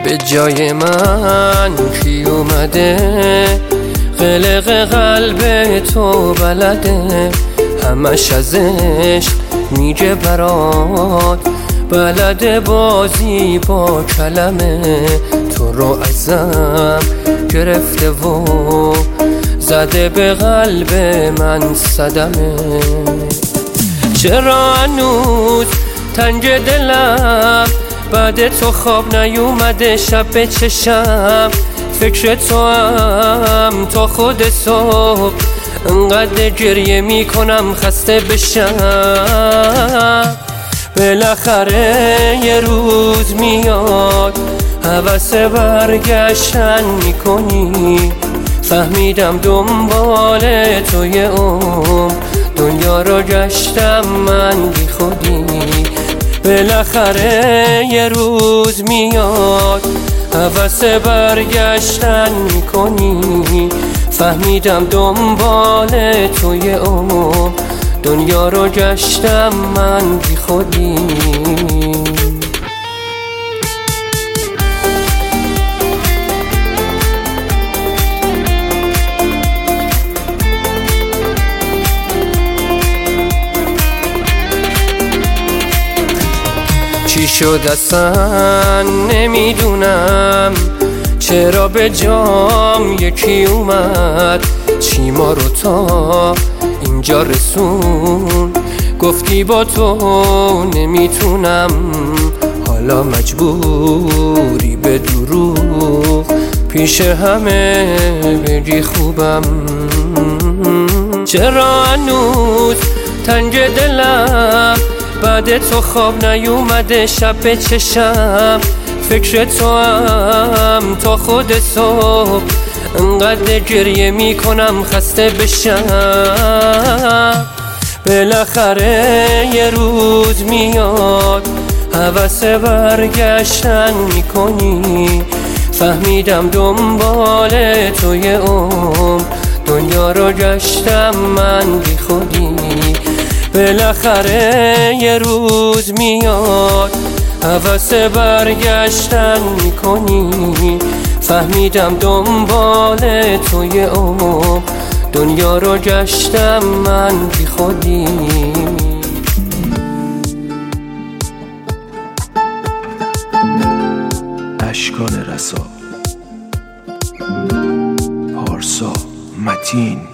به جای من کی اومده قلق قلب تو بلده همش از عشق میگه برات بلده بازی با کلمه تو رو ازم گرفته و زده به قلب من صدمه چرا هنوز تنگ دلم بعد تو خواب نیومده شب به چشم فکر تو هم تا خود صبح انقدر گریه میکنم خسته بشم بالاخره یه روز میاد هوس برگشتن میکنی فهمیدم دنبال توی دنیا رو گشتم من بی خودی بالاخره یه روز میاد هوس برگشتن میکنی فهمیدم دنبال توی دنیا رو گشتم من بی خودی چی شد اصلا نمیدونم چرا به جام یکی اومد چی ما رو تا اینجا رسون گفتی با تو نمیتونم حالا مجبوری به دروغ پیش همه بگی خوبم چرا هنوز تنگ دلم بعد تو خواب نیومده شب به چشم فکر تو هم تا خود صبح انقدر گریه میکنم خسته بشم بالاخره یه روز میاد هوس برگشتن میکنی فهمیدم دنبال توی دنیا رو گشتم من بی خودی بالاخره یه روز میاد هوس برگشتن میکنی فهمیدم دنبال توی دنیا رو گشتم من بی خودی اشکان رسا پارسا متین